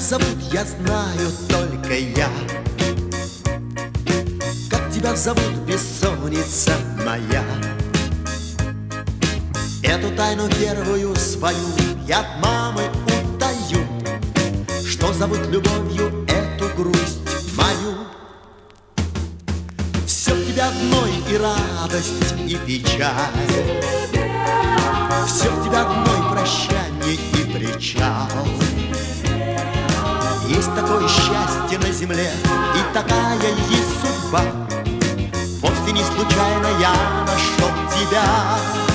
зовут, я знаю только я. Как тебя зовут, бессонница моя? Эту тайну первую свою я от мамы утаю, что зовут любовью эту грусть мою. Все в тебя одной и радость, и печаль, все в тебя одной прощание и причал. Есть такое счастье на земле, и такая есть судьба. Вовсе не случайно я нашел тебя.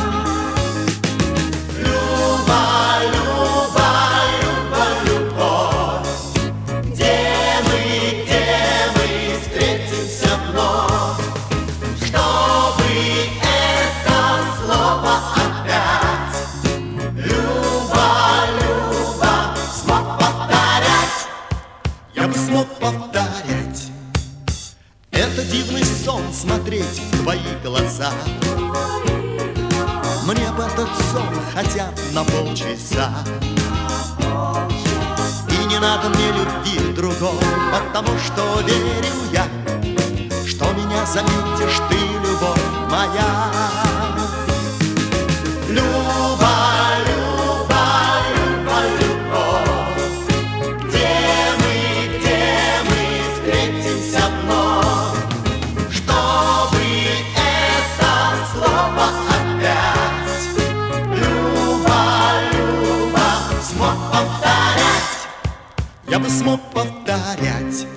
Люба, Люба, Люба, любовь, где мы встретимся вновь, чтобы это слово опять, Люба, Люба, смог повторять. Я бы смог повторять. Это дивный сон смотреть в твои глаза. Мне бы этот сон хотя бы на полчаса. И не надо мне любви другой, потому что верю я, что меня заметишь ты, любовь моя. Люба, Люба, Люба, любовь, где мы встретимся вновь, чтобы это слово опять, Люба, Люба, смог повторять. Я бы смог повторять.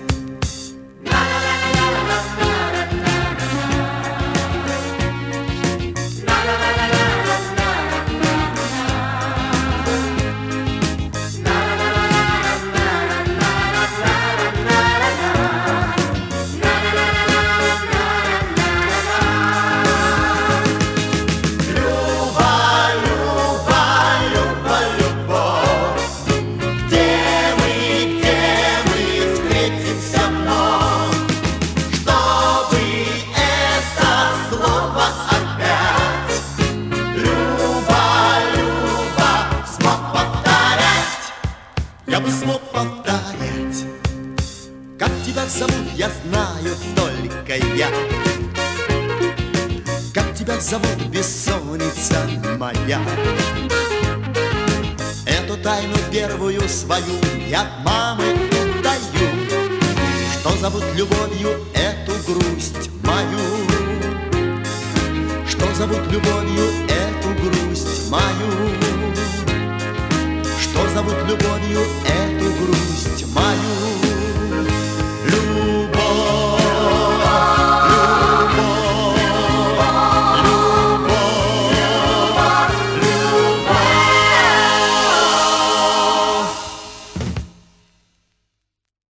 Я бы смог повторять. Как тебя зовут, я знаю только я. Как тебя зовут, бессонница моя? Эту тайну первую свою я от мамы утаю, что зовут любовью эту грусть мою, что зовут любовью эту грусть мою, что зовут любовью эту грусть.